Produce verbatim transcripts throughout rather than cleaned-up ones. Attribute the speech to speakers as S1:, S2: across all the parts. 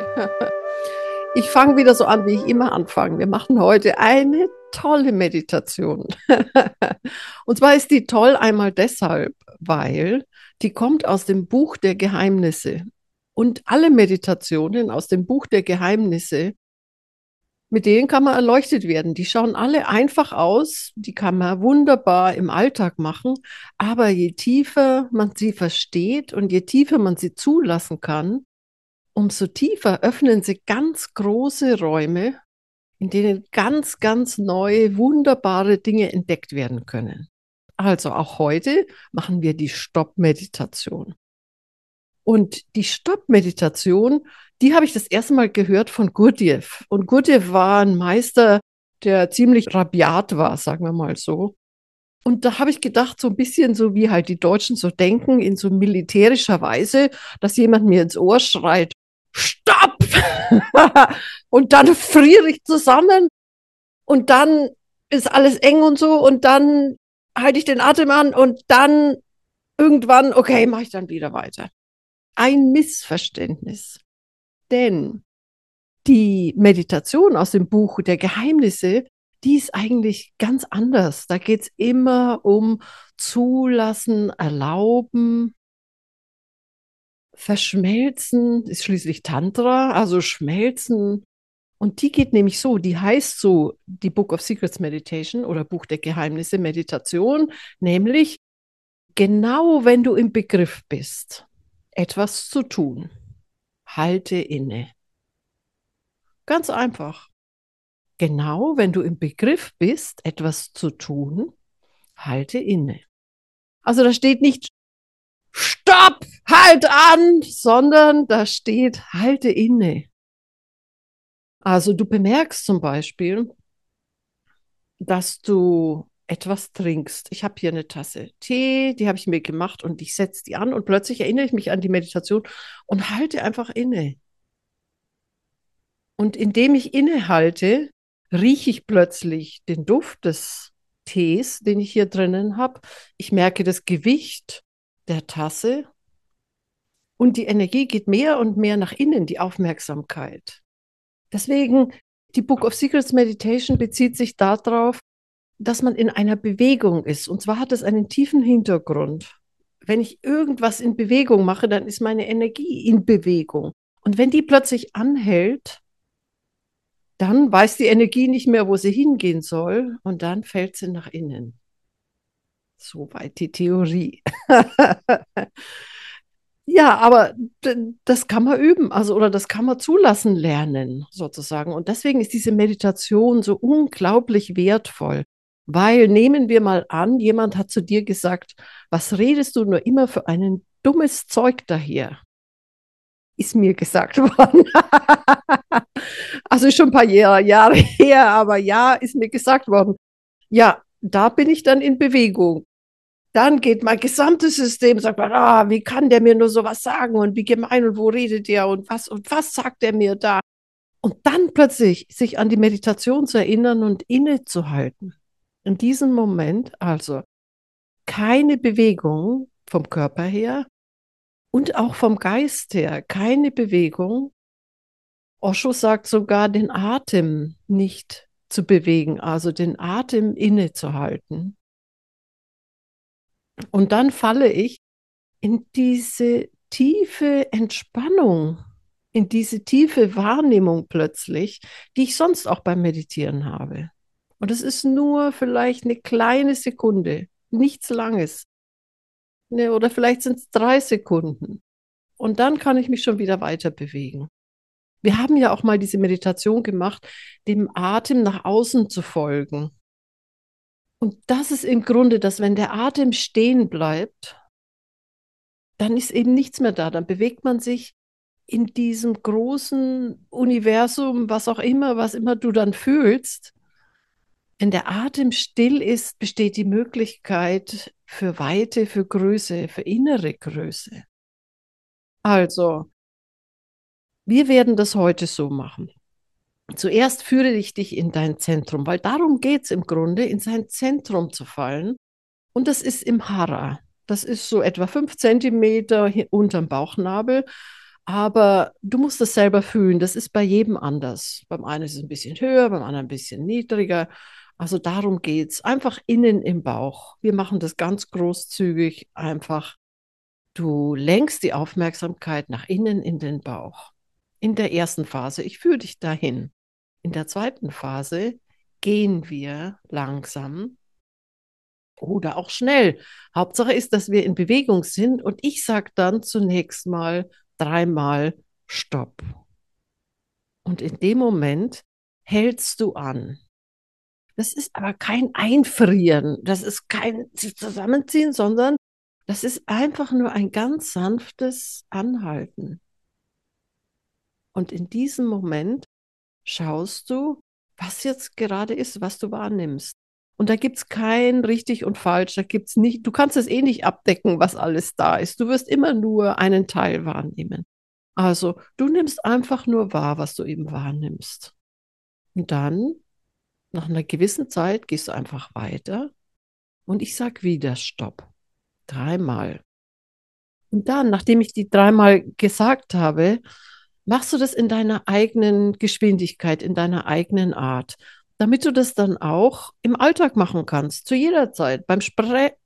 S1: Ich fange wieder so an, wie ich immer anfange. Wir machen heute eine tolle Meditation. Und zwar ist die toll einmal deshalb, weil die kommt aus dem Buch der Geheimnisse. Und alle Meditationen aus dem Buch der Geheimnisse, mit denen kann man erleuchtet werden. Die schauen alle einfach aus, die kann man wunderbar im Alltag machen, aber je tiefer man sie versteht und je tiefer man sie zulassen kann, umso tiefer öffnen sie ganz große Räume, in denen ganz, ganz neue, wunderbare Dinge entdeckt werden können. Also auch heute machen wir die Stopp-Meditation. Und die Stopp-Meditation, die habe ich das erste Mal gehört von Gurdjieff. Und Gurdjieff war ein Meister, der ziemlich rabiat war, sagen wir mal so. Und da habe ich gedacht, so ein bisschen so wie halt die Deutschen so denken, in so militärischer Weise, dass jemand mir ins Ohr schreit, Stopp! Und dann friere ich zusammen und dann ist alles eng und so und dann halte ich den Atem an und dann irgendwann, okay, mache ich dann wieder weiter. Ein Missverständnis. Denn die Meditation aus dem Buch der Geheimnisse, die ist eigentlich ganz anders. Da geht es immer um Zulassen, Erlauben, Verschmelzen, ist schließlich Tantra, also schmelzen. Und die geht nämlich so, die heißt so, die Book of Secrets Meditation oder Buch der Geheimnisse Meditation, nämlich genau wenn du im Begriff bist, etwas zu tun, halte inne. Ganz einfach. Genau wenn du im Begriff bist, etwas zu tun, halte inne. Also da steht nicht Stopp, halt an, sondern da steht halte inne. Also du bemerkst zum Beispiel, dass du etwas trinkst. Ich habe hier eine Tasse Tee, die habe ich mir gemacht und ich setze die an und plötzlich erinnere ich mich an die Meditation und halte einfach inne. Und indem ich innehalte, rieche ich plötzlich den Duft des Tees, den ich hier drinnen habe. Ich merke das Gewicht der Tasse und die Energie geht mehr und mehr nach innen, die Aufmerksamkeit. Deswegen, die Book of Secrets Meditation bezieht sich darauf, dass man in einer Bewegung ist. Und zwar hat es einen tiefen Hintergrund. Wenn ich irgendwas in Bewegung mache, dann ist meine Energie in Bewegung. Und wenn die plötzlich anhält, dann weiß die Energie nicht mehr, wo sie hingehen soll. Und dann fällt sie nach innen. Soweit die Theorie. Ja, aber das kann man üben, also oder das kann man zulassen lernen, sozusagen. Und deswegen ist diese Meditation so unglaublich wertvoll. Weil nehmen wir mal an, jemand hat zu dir gesagt, was redest du nur immer für ein dummes Zeug daher? Ist mir gesagt worden. Also schon ein paar Jahre, Jahre her, aber ja, ist mir gesagt worden. Ja, da bin ich dann in Bewegung. Dann geht mein gesamtes System, sagt man, ah, wie kann der mir nur sowas sagen und wie gemein und wo redet der und was und was sagt der mir da? Und dann plötzlich sich an die Meditation zu erinnern und innezuhalten. In diesem Moment also keine Bewegung vom Körper her und auch vom Geist her, keine Bewegung. Osho sagt sogar, den Atem nicht zu bewegen, also den Atem innezuhalten. Und dann falle ich in diese tiefe Entspannung, in diese tiefe Wahrnehmung plötzlich, die ich sonst auch beim Meditieren habe. Und es ist nur vielleicht eine kleine Sekunde, nichts Langes. Ne, oder vielleicht sind es drei Sekunden. Und dann kann ich mich schon wieder weiter bewegen. Wir haben ja auch mal diese Meditation gemacht, dem Atem nach außen zu folgen. Und das ist im Grunde, dass wenn der Atem stehen bleibt, dann ist eben nichts mehr da. Dann bewegt man sich in diesem großen Universum, was auch immer, was immer du dann fühlst. Wenn der Atem still ist, besteht die Möglichkeit für Weite, für Größe, für innere Größe. Also, wir werden das heute so machen. Zuerst führe ich dich in dein Zentrum, weil darum geht es im Grunde, in sein Zentrum zu fallen. Und das ist im Hara. Das ist so etwa fünf Zentimeter unterm Bauchnabel. Aber du musst es selber fühlen. Das ist bei jedem anders. Beim einen ist es ein bisschen höher, beim anderen ein bisschen niedriger. Also darum geht's. Einfach innen im Bauch. Wir machen das ganz großzügig. Einfach, du lenkst die Aufmerksamkeit nach innen in den Bauch. In der ersten Phase, ich führe dich dahin. In der zweiten Phase gehen wir langsam oder auch schnell. Hauptsache ist, dass wir in Bewegung sind und ich sage dann zunächst mal dreimal Stopp. Und in dem Moment hältst du an. Das ist aber kein Einfrieren, das ist kein sich zusammenziehen, sondern das ist einfach nur ein ganz sanftes Anhalten. Und in diesem Moment schaust du, was jetzt gerade ist, was du wahrnimmst. Und da gibt es kein richtig und falsch, da gibt's nicht, du kannst es eh nicht abdecken, was alles da ist. Du wirst immer nur einen Teil wahrnehmen. Also, du nimmst einfach nur wahr, was du eben wahrnimmst. Und dann, nach einer gewissen Zeit, gehst du einfach weiter und ich sag wieder Stopp. Dreimal. Und dann, nachdem ich die dreimal gesagt habe, machst du das in deiner eigenen Geschwindigkeit, in deiner eigenen Art, damit du das dann auch im Alltag machen kannst, zu jeder Zeit, beim Sprechen,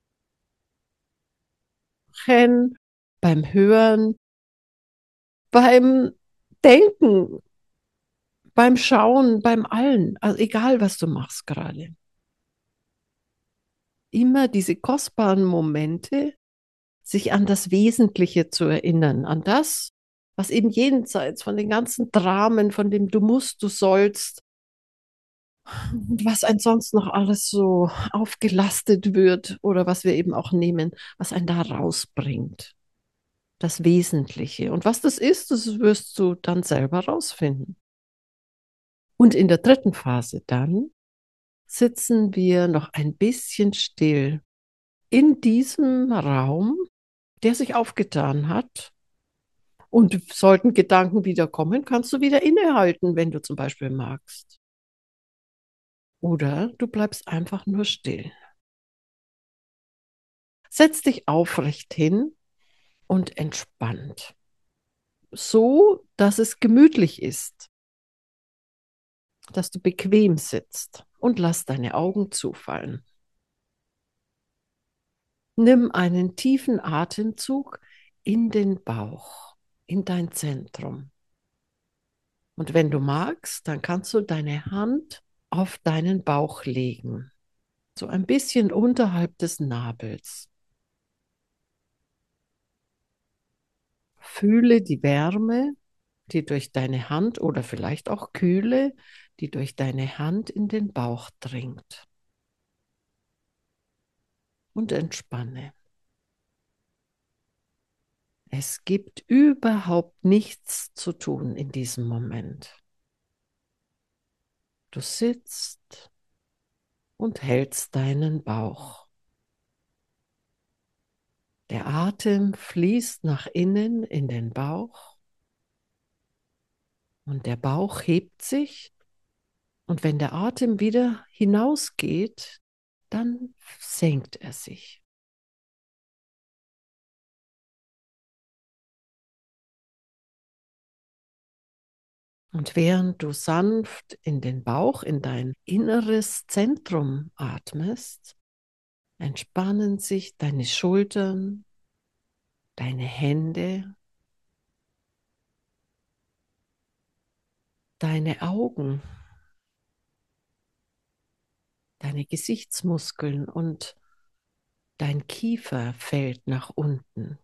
S1: beim Hören, beim Denken, beim Schauen, beim Allen, also egal, was du machst gerade. Immer diese kostbaren Momente, sich an das Wesentliche zu erinnern, an das, was eben jenseits von den ganzen Dramen, von dem du musst, du sollst, was einen sonst noch alles so aufgelastet wird oder was wir eben auch nehmen, was einen da rausbringt. Das Wesentliche. Und was das ist, das wirst du dann selber rausfinden. Und in der dritten Phase dann sitzen wir noch ein bisschen still in diesem Raum, der sich aufgetan hat. Und sollten Gedanken wieder kommen, kannst du wieder innehalten, wenn du zum Beispiel magst. Oder du bleibst einfach nur still. Setz dich aufrecht hin und entspannt. So, dass es gemütlich ist, dass du bequem sitzt und lass deine Augen zufallen. Nimm einen tiefen Atemzug in den Bauch, in dein Zentrum. Und wenn du magst, dann kannst du deine Hand auf deinen Bauch legen, so ein bisschen unterhalb des Nabels. Fühle die Wärme, die durch deine Hand oder vielleicht auch Kühle, die durch deine Hand in den Bauch dringt. Und entspanne. Es gibt überhaupt nichts zu tun in diesem Moment. Du sitzt und hältst deinen Bauch. Der Atem fließt nach innen in den Bauch und der Bauch hebt sich und wenn der Atem wieder hinausgeht, dann senkt er sich. Und während du sanft in den Bauch, in dein inneres Zentrum atmest, entspannen sich deine Schultern, deine Hände, deine Augen, deine Gesichtsmuskeln und dein Kiefer fällt nach unten.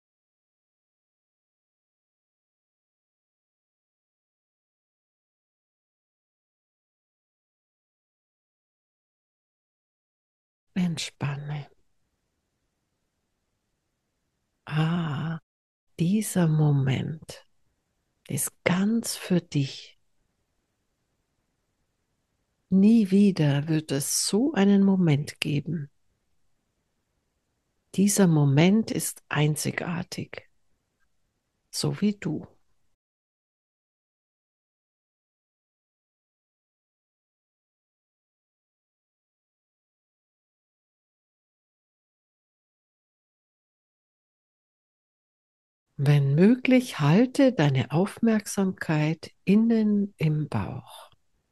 S1: Entspanne. Ah, dieser Moment ist ganz für dich. Nie wieder wird es so einen Moment geben. Dieser Moment ist einzigartig, so wie du. Wenn möglich, halte deine Aufmerksamkeit innen im Bauch.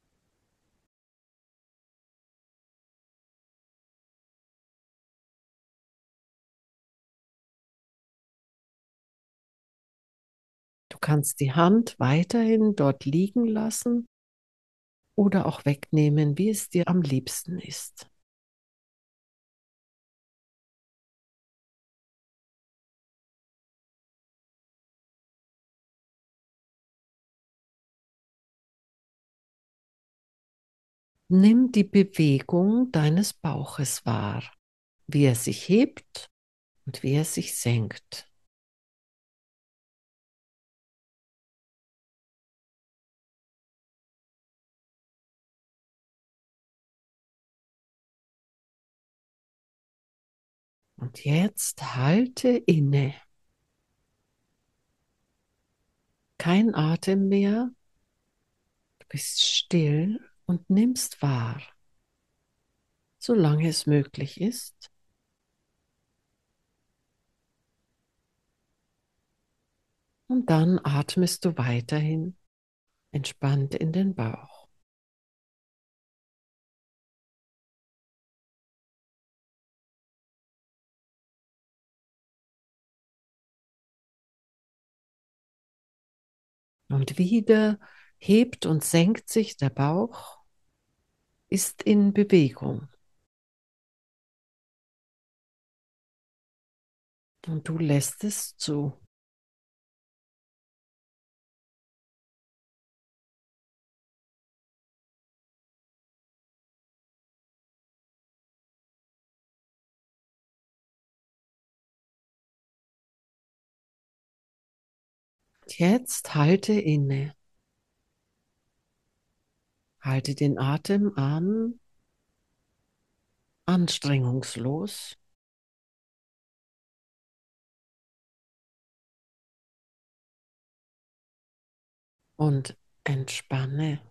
S1: Du kannst die Hand weiterhin dort liegen lassen oder auch wegnehmen, wie es dir am liebsten ist. Nimm die Bewegung deines Bauches wahr, wie er sich hebt und wie er sich senkt. Und jetzt halte inne. Kein Atem mehr. Du bist still und nimmst wahr, solange es möglich ist. Und dann atmest du weiterhin entspannt in den Bauch. Und wieder hebt und senkt sich der Bauch, ist in Bewegung. Und du lässt es zu. Jetzt halte inne. Halte den Atem an, anstrengungslos, und entspanne.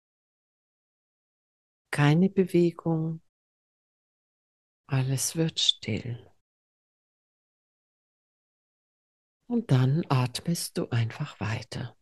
S1: Keine Bewegung, alles wird still. Und dann atmest du einfach weiter.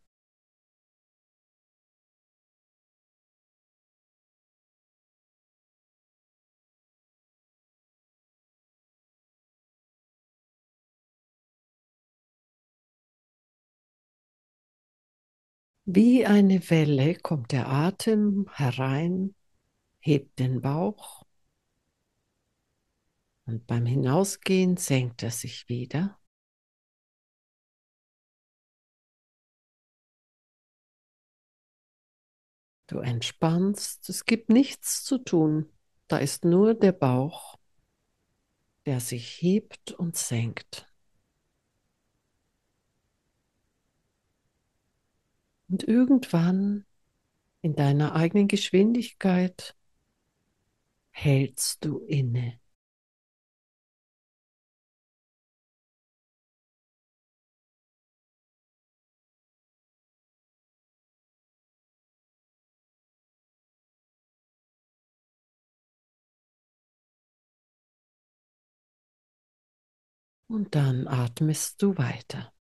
S1: Wie eine Welle kommt der Atem herein, hebt den Bauch und beim Hinausgehen senkt er sich wieder. Du entspannst, es gibt nichts zu tun. Da ist nur der Bauch, der sich hebt und senkt. Und irgendwann in deiner eigenen Geschwindigkeit hältst du inne. Und dann atmest du weiter.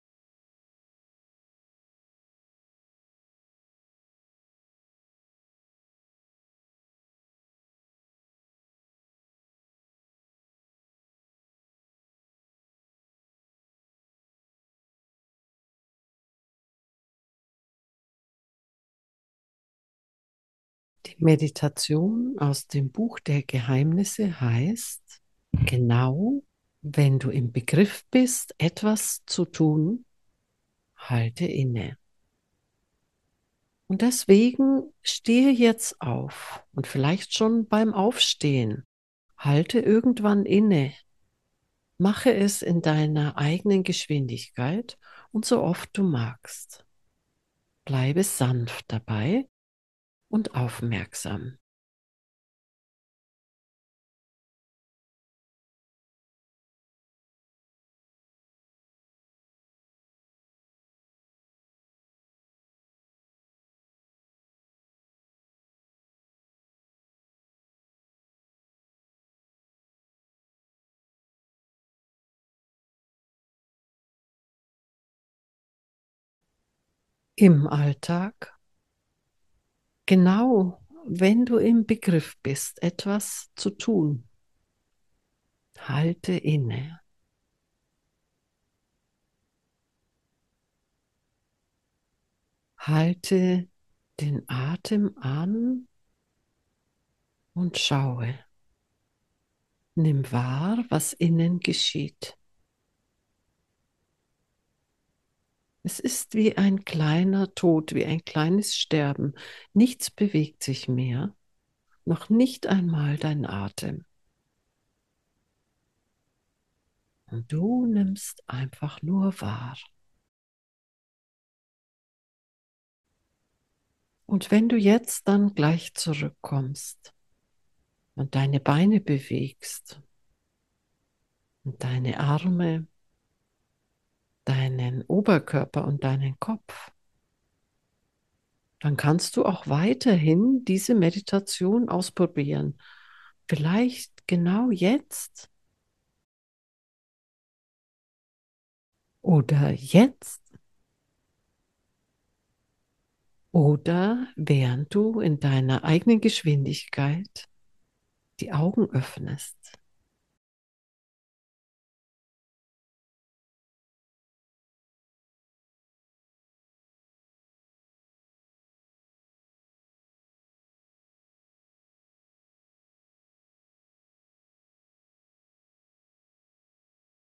S1: Die Meditation aus dem Buch der Geheimnisse heißt: Genau, wenn du im Begriff bist, etwas zu tun, halte inne. Und deswegen stehe jetzt auf und vielleicht schon beim Aufstehen. Halte irgendwann inne. Mache es in deiner eigenen Geschwindigkeit und so oft du magst. Bleibe sanft dabei und aufmerksam. im Alltag, genau wenn du im Begriff bist, etwas zu tun, halte inne. Halte den Atem an und schaue. Nimm wahr, was innen geschieht. Es ist wie ein kleiner Tod, wie ein kleines Sterben. Nichts bewegt sich mehr, noch nicht einmal dein Atem. Und du nimmst einfach nur wahr. Und wenn du jetzt dann gleich zurückkommst und deine Beine bewegst und deine Arme, deinen Oberkörper und deinen Kopf, dann kannst du auch weiterhin diese Meditation ausprobieren. Vielleicht genau jetzt oder jetzt oder während du in deiner eigenen Geschwindigkeit die Augen öffnest.